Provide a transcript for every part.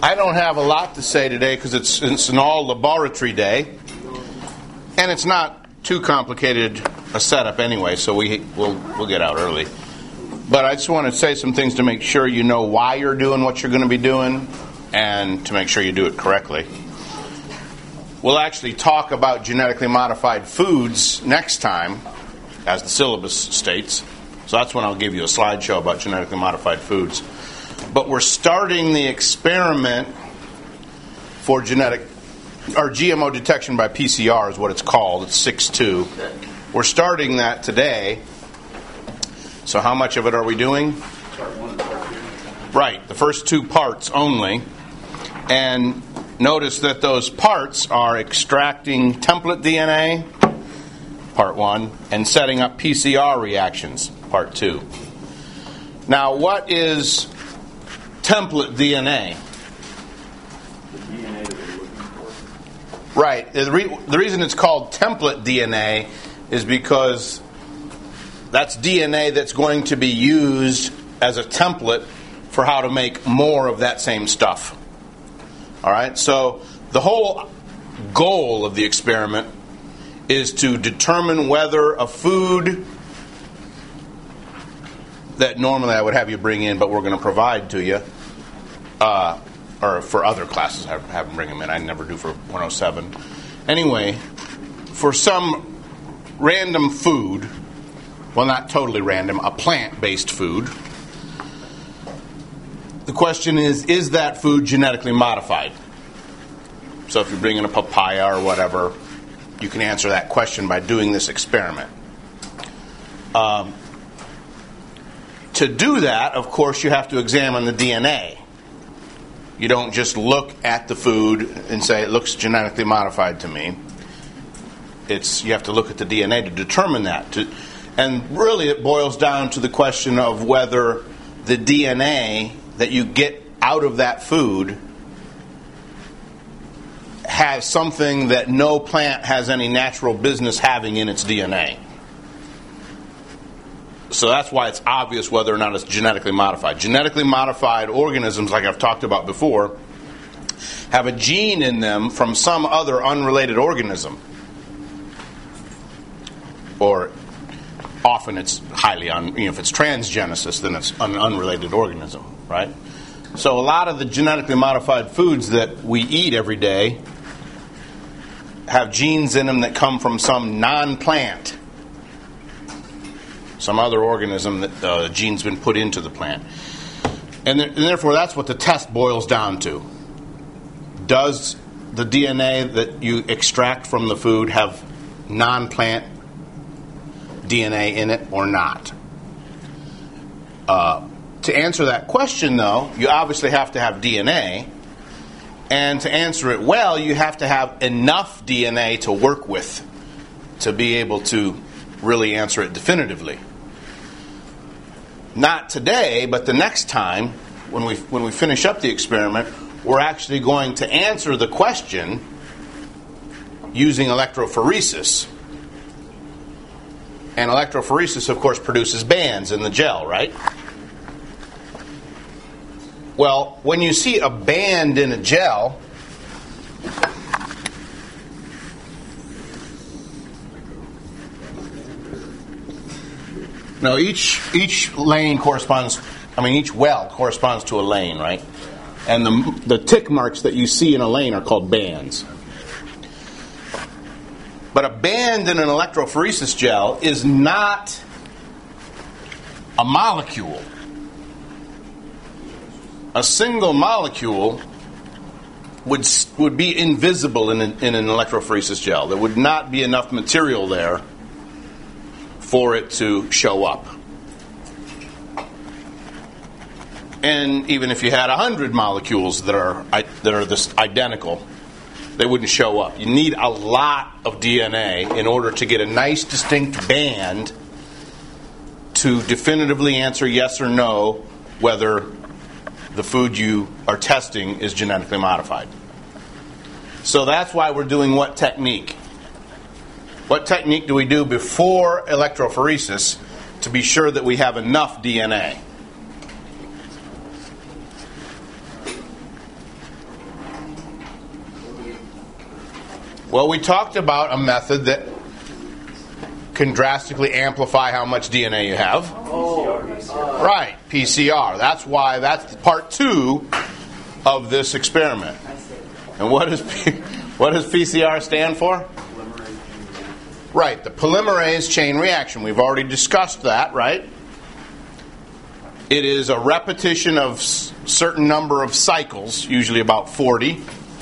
I don't have a lot to say today because it's an all laboratory day, and it's not too complicated a setup anyway, so we'll get out early. But I just want to say some things to make sure you know why you're doing what you're going to be doing, and to make sure you do it correctly. We'll actually talk about genetically modified foods next time, as the syllabus states. So that's when I'll give you a slideshow about genetically modified foods. But we're starting the experiment for GMO detection by PCR is what it's called. It's 6.2. We're starting that today. So how much of it are we doing? Part 1 and Part 2. Right, the first 2 parts only. And notice that those parts are extracting template DNA, Part 1, and setting up PCR reactions, Part 2. Now, what is template DNA? The DNA that we're looking for. Right. The reason it's called template DNA is because that's DNA that's going to be used as a template for how to make more of that same stuff. All right? So the whole goal of the experiment is to determine whether a food that normally I would have you bring in, but we're going to provide to you, or for other classes, I have them bring them in. I never do for 107. Anyway, for some random food, well, not totally random, a plant-based food, the question is that food genetically modified? So if you bring in a papaya or whatever, you can answer that question by doing this experiment. To do that, of course, you have to examine the DNA. You don't just look at the food and say, it looks genetically modified to me. You have to look at the DNA to determine that. And really it boils down to the question of whether the DNA that you get out of that food has something that no plant has any natural business having in its DNA. So that's why it's obvious whether or not it's genetically modified. Genetically modified organisms, like I've talked about before, have a gene in them from some other unrelated organism. Or often it's highly, if it's transgenesis, then it's an unrelated organism, right? So a lot of the genetically modified foods that we eat every day have genes in them that come from some non-plant, some other organism that the gene's been put into the plant. And therefore, that's what the test boils down to. Does the DNA that you extract from the food have non-plant DNA in it or not? To answer that question, though, you obviously have to have DNA. And to answer it well, you have to have enough DNA to work with to be able to really answer it definitively. Not today, but the next time, when we finish up the experiment, we're actually going to answer the question using electrophoresis. And electrophoresis, of course, produces bands in the gel, right? Well, when you see a band in a gel, now each lane corresponds, each well corresponds to a lane, right? And the tick marks that you see in a lane are called bands. But a band in an electrophoresis gel is not a molecule. A single molecule would be invisible in an electrophoresis gel. There would not be enough material there for it to show up. And even if you had 100 molecules that are this identical, they wouldn't show up. You need a lot of DNA in order to get a nice distinct band to definitively answer yes or no whether the food you are testing is genetically modified. So that's why we're doing what technique? What technique do we do before electrophoresis to be sure that we have enough DNA? Well, we talked about a method that can drastically amplify how much DNA you have. PCR. Right, PCR. That's part 2 of this experiment. And what does PCR stand for? Right, the polymerase chain reaction. We've already discussed that, right? It is a repetition of certain number of cycles, usually about 40.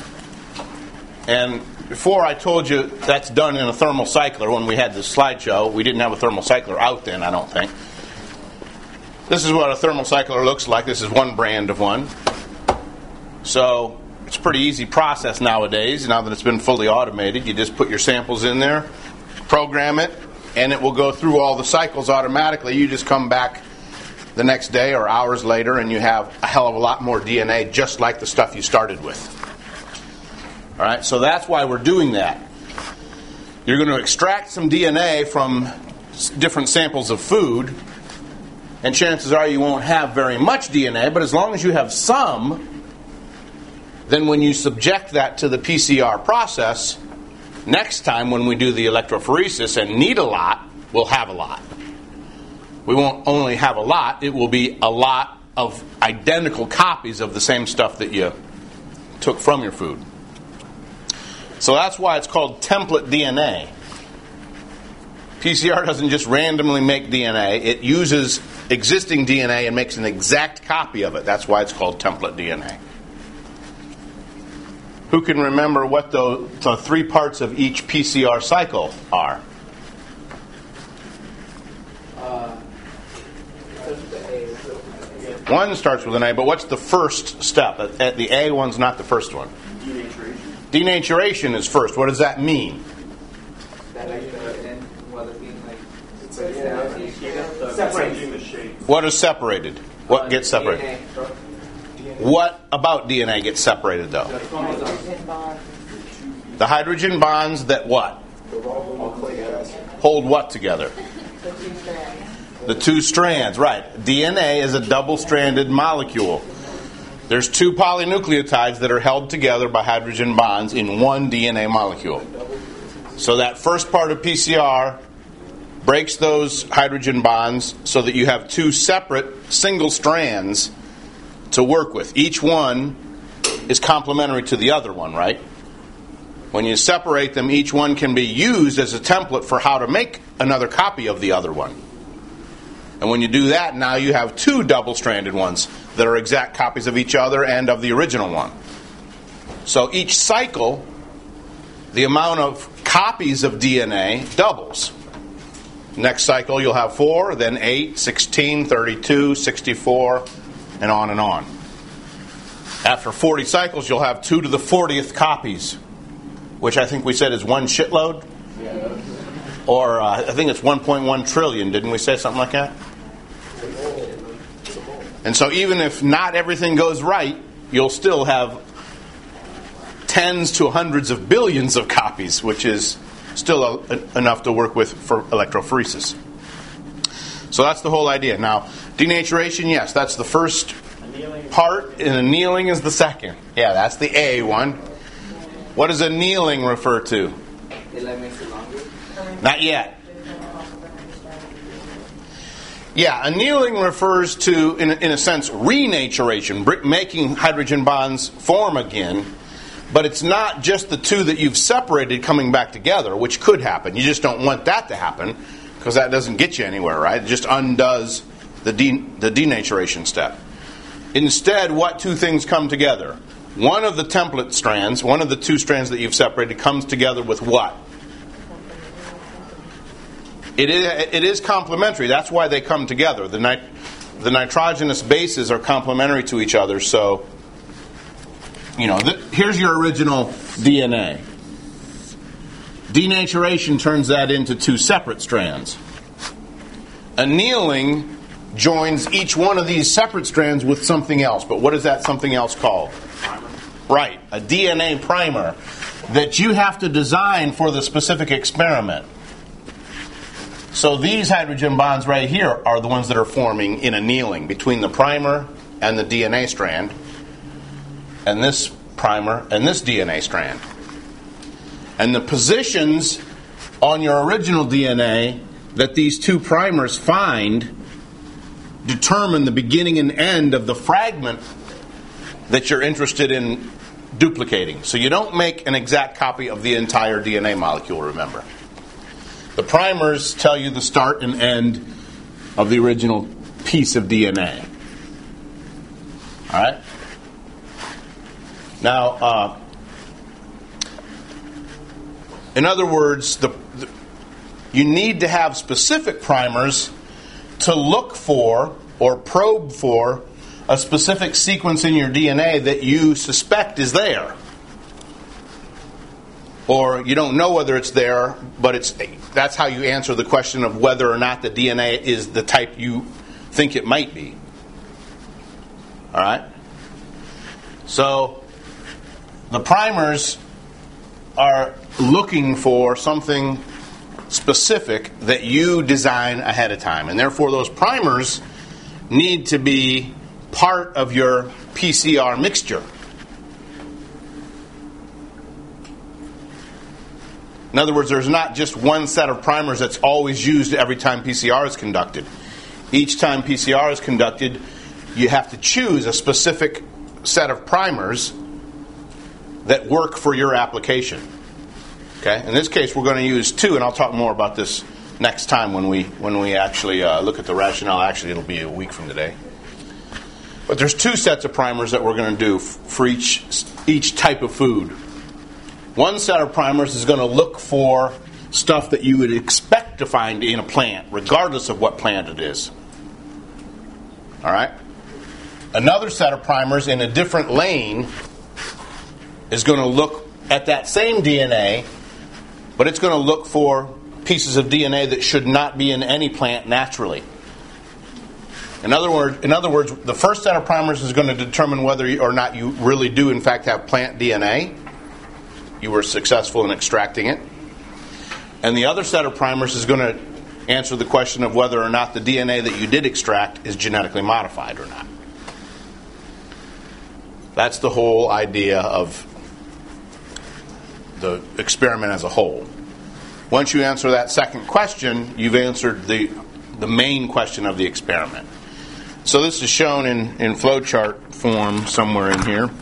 And before I told you that's done in a thermal cycler when we had this slideshow. We didn't have a thermal cycler out then, I don't think. This is what a thermal cycler looks like. This is one brand of one. So it's a pretty easy process nowadays. Now that it's been fully automated, you just put your samples in there, program it, and it will go through all the cycles automatically. You just come back the next day or hours later and you have a hell of a lot more DNA just like the stuff you started with. All right, so that's why we're doing that. You're going to extract some DNA from different samples of food, and chances are you won't have very much DNA, but as long as you have some, then when you subject that to the PCR process, next time when we do the electrophoresis and need a lot, we'll have a lot. We won't only have a lot, it will be a lot of identical copies of the same stuff that you took from your food. So that's why it's called template DNA. PCR doesn't just randomly make DNA. It uses existing DNA and makes an exact copy of it. That's why it's called template DNA. Who can remember what the 3 parts of each PCR cycle are? One starts with an A, but what's the first step? The A one's not the first one. Denaturation is first. What does that mean? What is separated? What gets separated? What about DNA gets separated, though? The hydrogen bonds that what? Hold what together? The 2 strands, right. DNA is a double-stranded molecule. There's 2 polynucleotides that are held together by hydrogen bonds in one DNA molecule. So that first part of PCR breaks those hydrogen bonds so that you have 2 separate single strands to work with. Each one is complementary to the other one, right? When you separate them, each one can be used as a template for how to make another copy of the other one. And when you do that, now you have 2 double-stranded ones that are exact copies of each other and of the original one. So each cycle, the amount of copies of DNA doubles. Next cycle you'll have 4, then 8, 16, 32, 64, and on and on. After 40 cycles, you'll have 2 to the 40th copies, which I think we said is 1 shitload. Or I think it's 1.1 trillion. Didn't we say something like that? And so even if not everything goes right, you'll still have tens to hundreds of billions of copies, which is still enough to work with for electrophoresis. So that's the whole idea. Now, denaturation, yes, that's the first part, and annealing is the second. Yeah, that's the A one. What does annealing refer to? Not yet. Yeah, annealing refers to, in a sense, renaturation, making hydrogen bonds form again. But it's not just the 2 that you've separated coming back together, which could happen. You just don't want that to happen, because that doesn't get you anywhere, right? It just undoes the denaturation step. Instead, what 2 things come together? One of the template strands, one of the 2 strands that you've separated, comes together with what? It is complementary. That's why they come together. The nitrogenous bases are complementary to each other. So, here's your original DNA. Denaturation turns that into 2 separate strands. Annealing joins each one of these separate strands with something else. But what is that something else called? Primer. Right, a DNA primer that you have to design for the specific experiment. So these hydrogen bonds right here are the ones that are forming in annealing between the primer and the DNA strand, and this primer and this DNA strand. And the positions on your original DNA that these two primers find determine the beginning and end of the fragment that you're interested in duplicating. So you don't make an exact copy of the entire DNA molecule, remember. The primers tell you the start and end of the original piece of DNA. All right? Now, in other words, you need to have specific primers to look for or probe for a specific sequence in your DNA that you suspect is there. Or you don't know whether it's there, but that's how you answer the question of whether or not the DNA is the type you think it might be. All right? So the primers are looking for something specific that you design ahead of time. And therefore those primers need to be part of your PCR mixture. In other words, there's not just one set of primers that's always used every time PCR is conducted. Each time PCR is conducted, you have to choose a specific set of primers that work for your application. Okay? In this case, we're going to use two, and I'll talk more about this next time when we actually look at the rationale. Actually, it'll be a week from today. But there's two sets of primers that we're going to do for each type of food. One set of primers is going to look for stuff that you would expect to find in a plant, regardless of what plant it is. All right? Another set of primers in a different lane is going to look at that same DNA, but it's going to look for pieces of DNA that should not be in any plant naturally. In other words, the first set of primers is going to determine whether or not you really do, in fact, have plant DNA. You were successful in extracting it. And the other set of primers is going to answer the question of whether or not the DNA that you did extract is genetically modified or not. That's the whole idea of the experiment as a whole. Once you answer that second question, you've answered the main question of the experiment. So this is shown in flowchart form somewhere in here.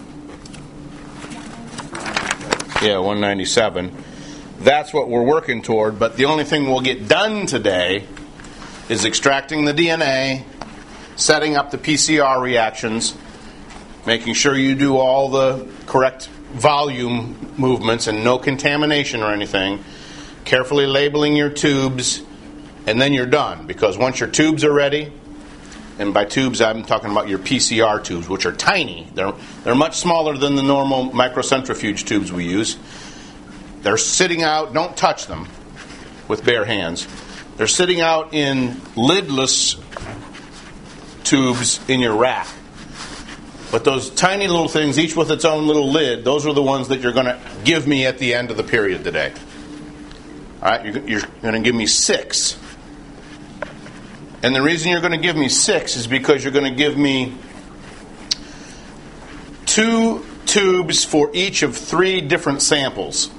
Yeah, 197. That's what we're working toward, but the only thing we'll get done today is extracting the DNA, setting up the PCR reactions, making sure you do all the correct volume movements and no contamination or anything, carefully labeling your tubes, and then you're done. Because once your tubes are ready, and by tubes I'm talking about your PCR tubes, which are tiny. They're much smaller than the normal microcentrifuge tubes we use. They're sitting out, don't touch them with bare hands. They're sitting out in lidless tubes in your rack. But those tiny little things, each with its own little lid, those are the ones that you're going to give me at the end of the period today. All right, you're going to give me 6. And the reason you're going to give me 6 is because you're going to give me 2 tubes for each of 3 different samples.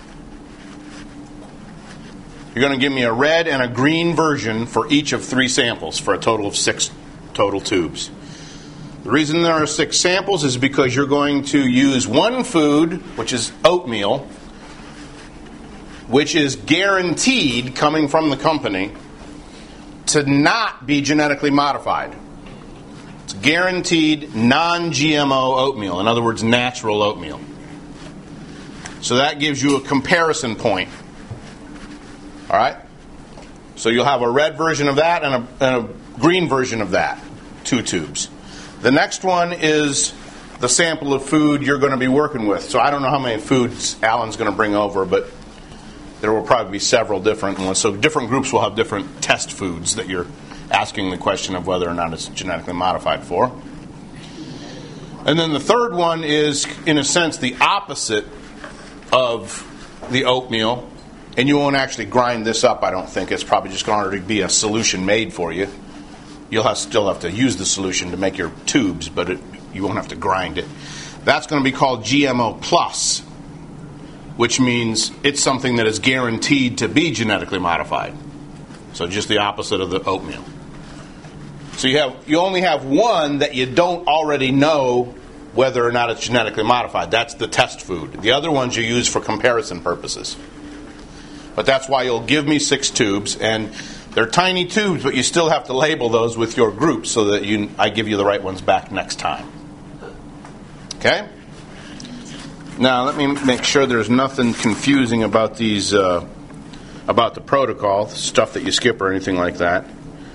You're going to give me a red and a green version for each of 3 samples for a total of 6 total tubes. The reason there are 6 samples is because you're going to use one food, which is oatmeal, which is guaranteed, coming from the company, to not be genetically modified. It's guaranteed non-GMO oatmeal. In other words, natural oatmeal. So that gives you a comparison point. All right? So you'll have a red version of that and a green version of that. 2 tubes. The next one is the sample of food you're going to be working with. So I don't know how many foods Alan's going to bring over, but there will probably be several different ones. So different groups will have different test foods that you're asking the question of whether or not it's genetically modified for. And then the third one is, in a sense, the opposite of the oatmeal. And you won't actually grind this up, I don't think. It's probably just going to be a solution made for you. You'll still have to use the solution to make your tubes, but you won't have to grind it. That's going to be called GMO+. which means it's something that is guaranteed to be genetically modified. So just the opposite of the oatmeal. So you only have one that you don't already know whether or not it's genetically modified. That's the test food. The other ones you use for comparison purposes. But that's why you'll give me 6 tubes, and they're tiny tubes, but you still have to label those with your group so that I give you the right ones back next time. Okay? Now let me make sure there's nothing confusing about these, about the protocol, stuff that you skip or anything like that.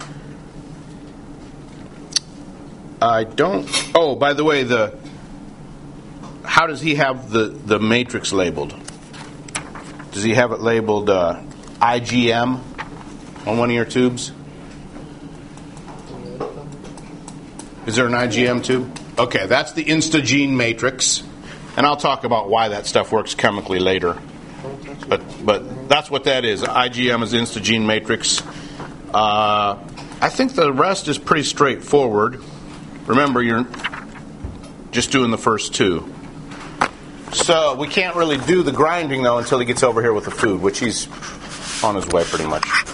I don't. Oh, by the way, how does he have the matrix labeled? Does he have it labeled IgM on one of your tubes? Is there an IgM tube? Okay, that's the InstaGene matrix, and I'll talk about why that stuff works chemically later. But that's what that is. IgM is InstaGene matrix. I think the rest is pretty straightforward. Remember, you're just doing the first 2. So we can't really do the grinding, though, until he gets over here with the food, which he's on his way pretty much.